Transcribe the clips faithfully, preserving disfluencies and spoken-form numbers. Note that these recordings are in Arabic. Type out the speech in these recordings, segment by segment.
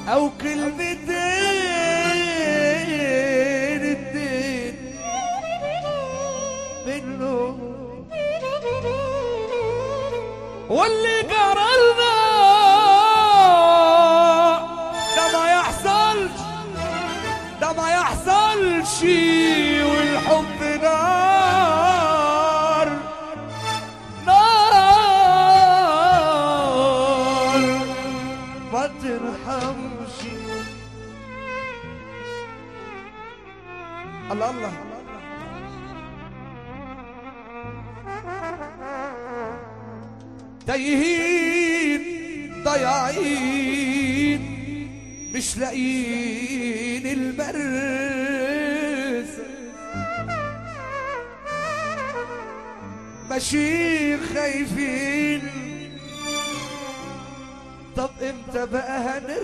او كلمتين اتنين منه واللي جرالنا ده ما يحصلش ده ما يحصلش والحب نار نار ما ترحمش. الله الله تايهين ضايعين مش لاقيين المرز ماشيين خايفين طب امتى بقى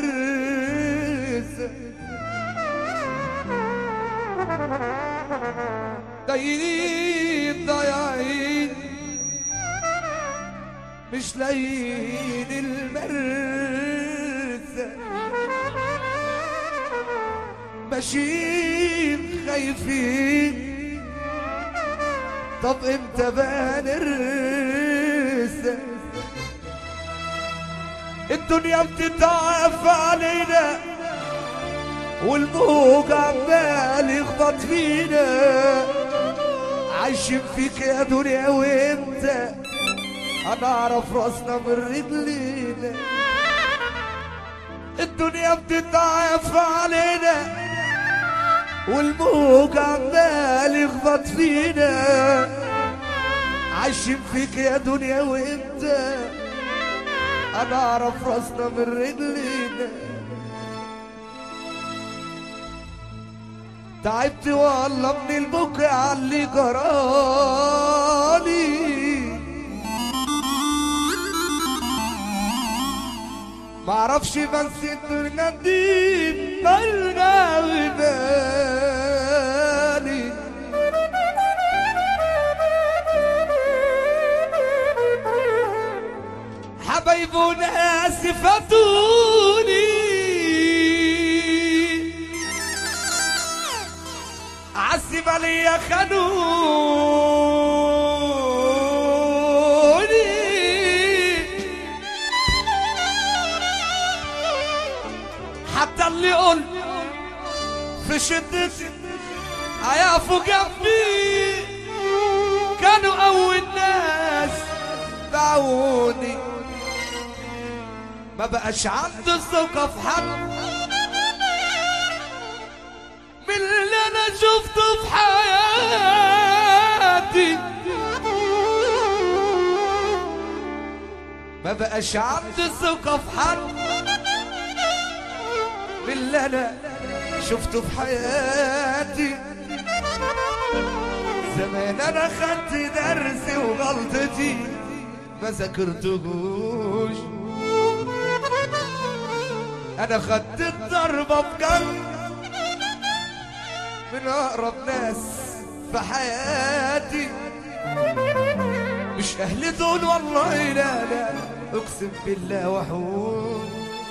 هنرز تايهين ضايعين مش لاقيين المرز ماشيين خايفين طب امتى بقى نرس الدنيا بتتعب علينا والموج عمال يخبط فينا عايشين فيك يا دنيا وامتى هنعرف راسنا من رجلينا الدنيا بتتعب علينا والموج عمال يخبط فينا عايشين فيك يا دنيا وانت هنعرف راسنا من رجلينا تعبت والله من البكا عاللي جرالي معرفش بس الدنيا دي مالنا وبالي حبايب وناس فاتوني عالسيب عليا خانوني حتى اللي قلت في شدتي هيقفوا جنبي كانوا اول ناس باعوني ما بقاش عندي ثقة في حد من اللي انا شفته في حياتي ما بقاش عندي ثقة في حد من اللي انا شفته في حياتي زمان انا خدت درسي وغلطتي ما ذاكرتهوش انا خدت الضربة بجد من اقرب ناس في حياتي مش اهلي دول والله لا لا اقسم بالله وحوش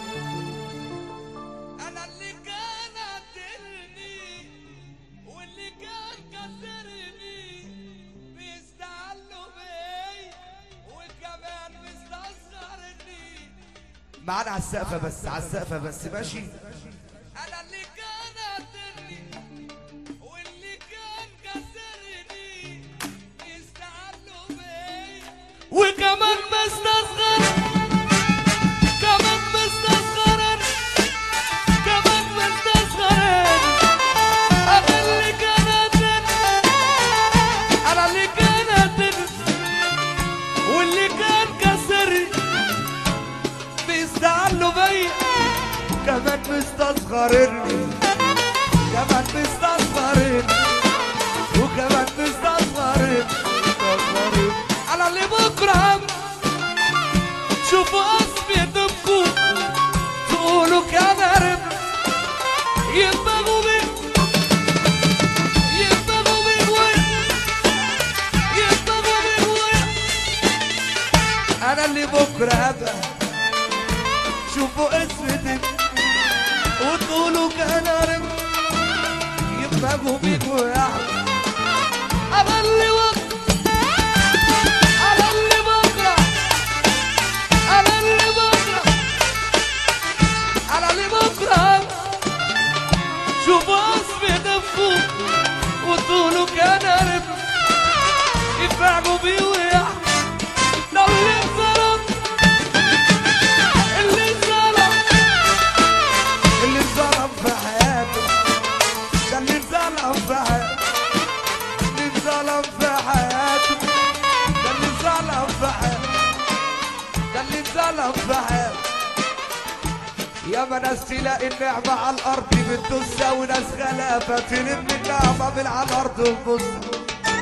انا اللي كان قاتلني واللي كان كسرني بيستعلوا بيا وكمان مستصغرني معانا على السقفة بس على السقفة بس ماشي انا اللي كان قاتلني واللي كان كسرني بيستعلوا بيا وكمان مستصغر كمان مستصغر كمان مستصغر انا اللي كان قاتلني انا اللي كان قاتلني واللي كان كسرني بيستعلوا بيا كمان مستصغرني كمان مستصغرني وكمان مستصغرني على اللي بكره شوفوا قصفي دمكم تقولوا كمان يبقوا بين يبقوا بين وين يبقوا بين وين انا اللي بكره هبقى شوفوا اسمتك وتقولوا كان رب يبقوا بيكوا يا احمد. انا اللي وقت انا اللي بكره انا اللي بكره انا اللي بكره شوفوا اسمي دفوا وتقولوا كان رب يفعقوا بيه ويا ده اللي اتظلم اللي اتظلم اللي اتظلم في حياته ده اللي اتظلم في حياته اللي اتظلم في حياته ده اللي اتظلم في حياته ده اللي اتظلم في حياته. يا ما ناس تلاقي النعمة على الأرض بتدوسها وناس غلابة تلم النعمة من على الأرض وتبوسها.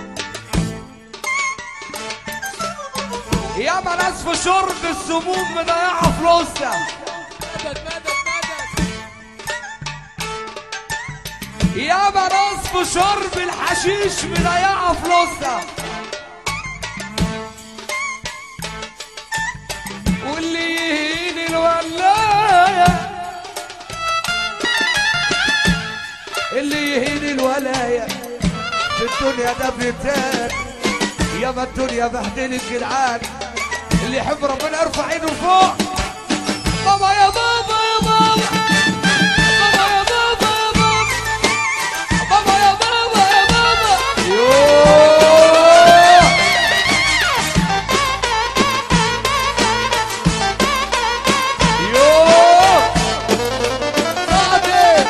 يا ما ناس في شرب السموم مضيعة فلوسها. يا ما ناس في شرب الحشيش مضيعة فلوسها. واللي يهين الولاية اللي يهين الولاية في الدنيا ده بيتان. يا ما الدنيا بهدلت جدعان. اللي يحب ربنا يرفع ايده فوق. بابا يا بابا يا بابا بابا يا بابا يا بابا بابا يا بابا يا بابا يوه يوه صادق.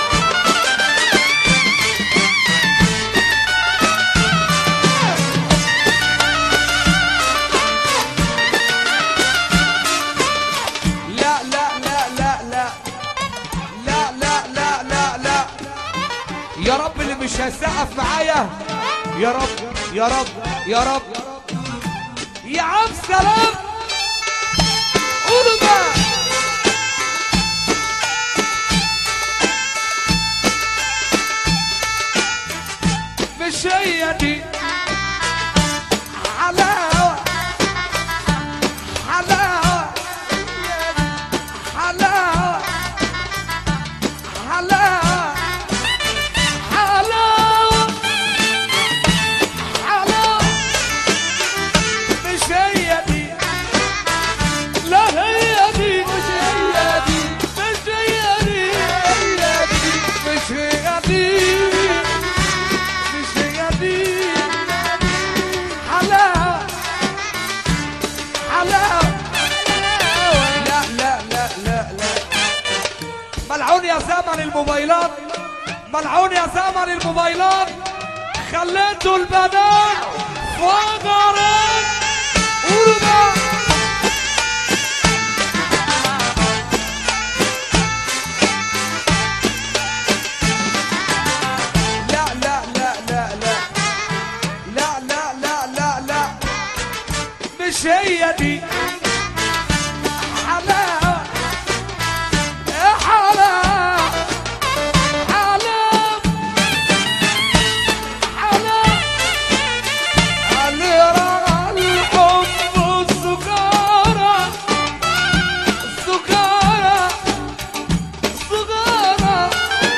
يا رب اللي مش هيسقف معايا يا رب يا رب يا رب يا عم سلام قولوا بقى. مش هي دي حلاوة حلاوة حلاوة حلاوة ملعون يا زمن الموبايلات ملعون يا زمن الموبايلات خليتوا البنات فقرات. قولوا بقى لا لا لا لا لا لا لا لا لا لا مش هي دي حلاوة يا حلاوة حلاوة حلاوة اللي رغى الحب والسكارة السكارة السكارة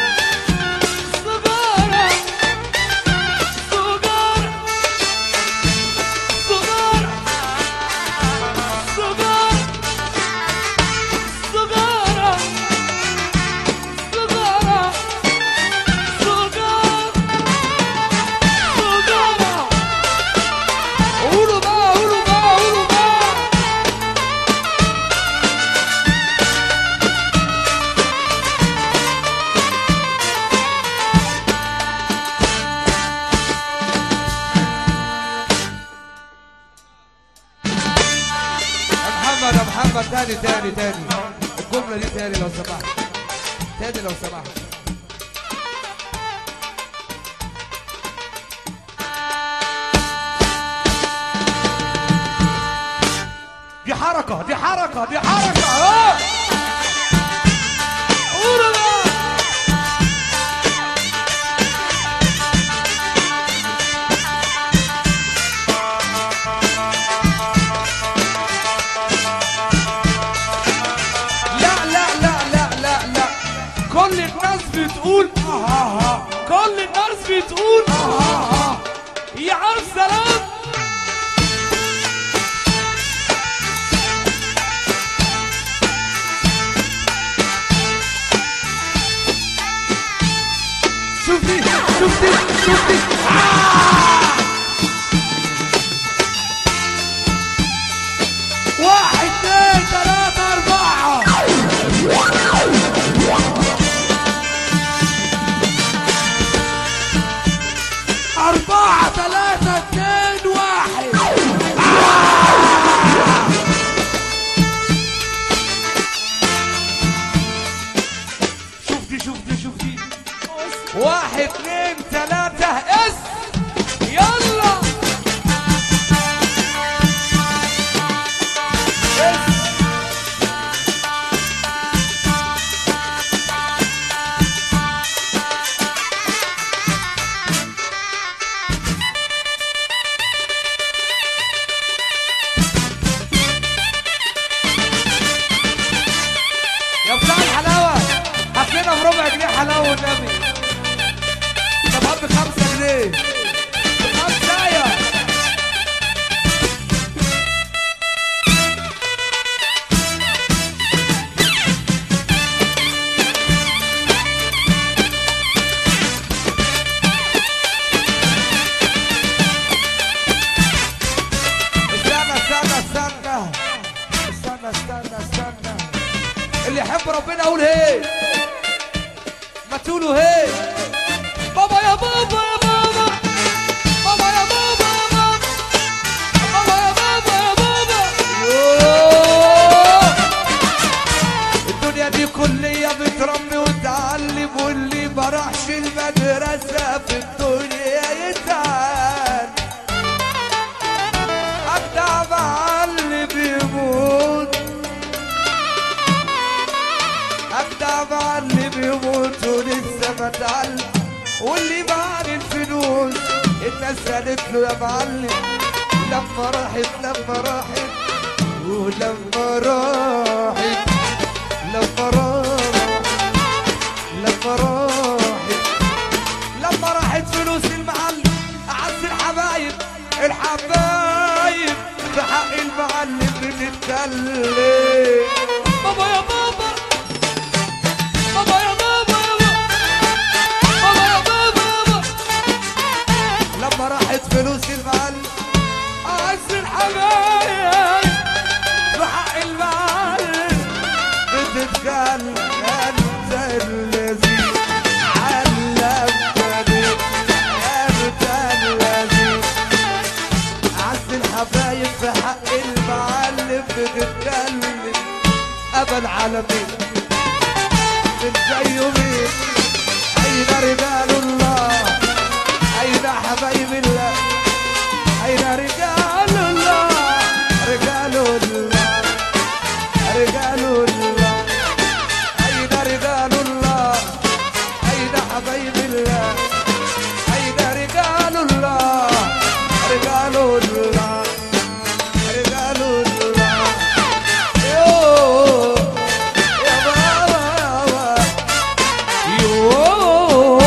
السكارة السكارة السكارة محمد يا محمد تاني تاني تاني الجملة دي تاني لو سمحت تاني لو سمحت. دي حركة دي حركة دي حركة اه قولوا بقى. كل الناس بتقول اه اه كل الناس بتقول اه اه يا عم سلام. شوفي شوفي شوفي آه! واحد اثنين ثلاثة أربعة أربعة ثلاثة اثنين واحد آه! شوفتي شوفتي شوفتي واحد اثنين ثلاثة اس يلا اس يا بتاع الحلاوة هات لنا بربع جنيه حلاوة والنبي. طب هات بخمسة جنيه بخمسة يا استنى استنى استنى استنى استنى استنى اللي يحب ربنا اقول هي ما تقولوا هي بابا يا بابا يا بابا بابا يا بابا يا بابا بابا يا بابا يا بابا يوه. الدنيا دي كلية بتربي وتعلم واللي ما راحش المدرسة في الدنيا يتعلم. أجدع معلم بيموت أجدع معلم يموت ولسه ما اتعلم واللي معاه الفلوس الناس قالت له يا معلم لما راحت لما راحت ولما راحت لما راحت لما راحت لما راحت فلوس المعلم أعز الحبايب الحبايب في حق المعلم بنتكلم. بابا يا بابا بابا يا بابا بابا يا بابا لما راحت فلوس المعلم أعز الحبايب في حق المعلم بتتكلم. أنت الذي علمتني أنت الذي أعز الحبايب في حق المعلم بتتكلم. أبا العالمين من زيه مين أين رجال الله أين حبايب الله أين رجال الله رجال الله رجال الله أين رجال الله أين حبايب الله أين رجال الله رجال الله رجال الله يوه يا بابا يوه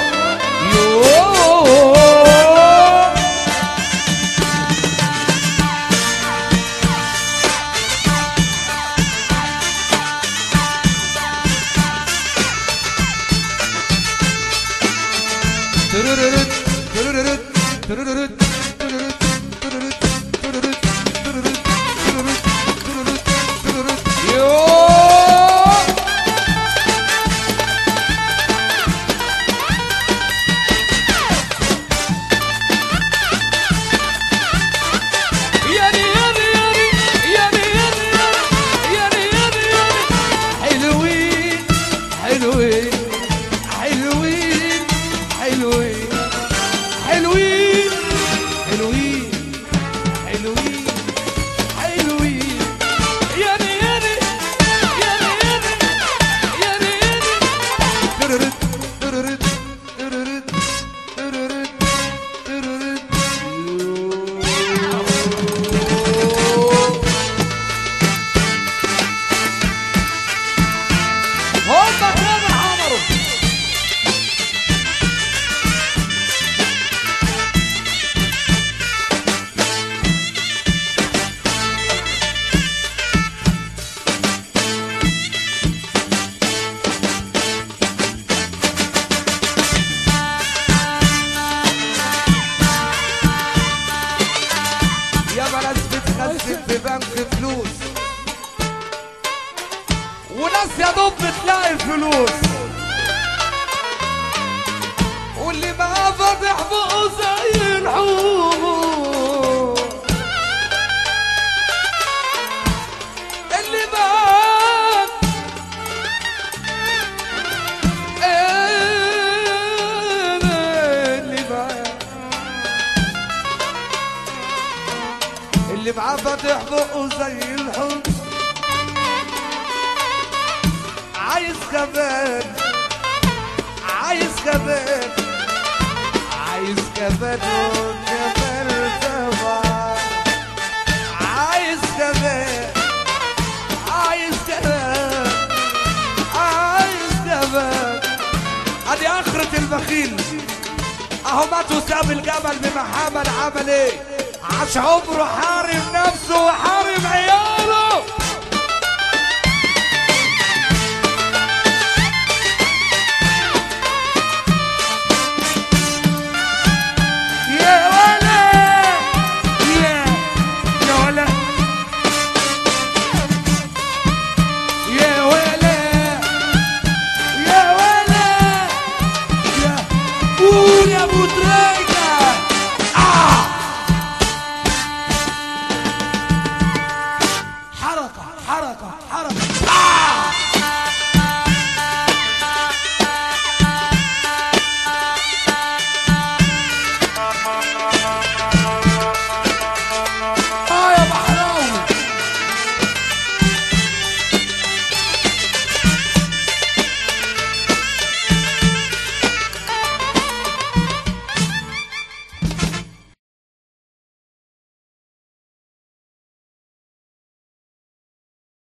يوه ترررت ترررت ترررت ترررت ترررت ترررت ترررت ترررت ترررت يوه ياني ياني ياني ياني ياني ياني ياني حلوين حلوين حلوين حلوين حلوين حلوين حلوين حلوين ياني ياني ياني ياني ياني ياني تررت تررت تررت تررت تررت هما كانوا عمروا فاتح بقه زي الحب عايز كمان عايز كمان عايز كمان وكمان طبعا عايز كمان عايز كمان عايز كمان. ادي اخرة البخيل اهو مات وساب الجبل بمحمد. عمل ايه؟ عاش عمره حارم نفسه وحارم عياله.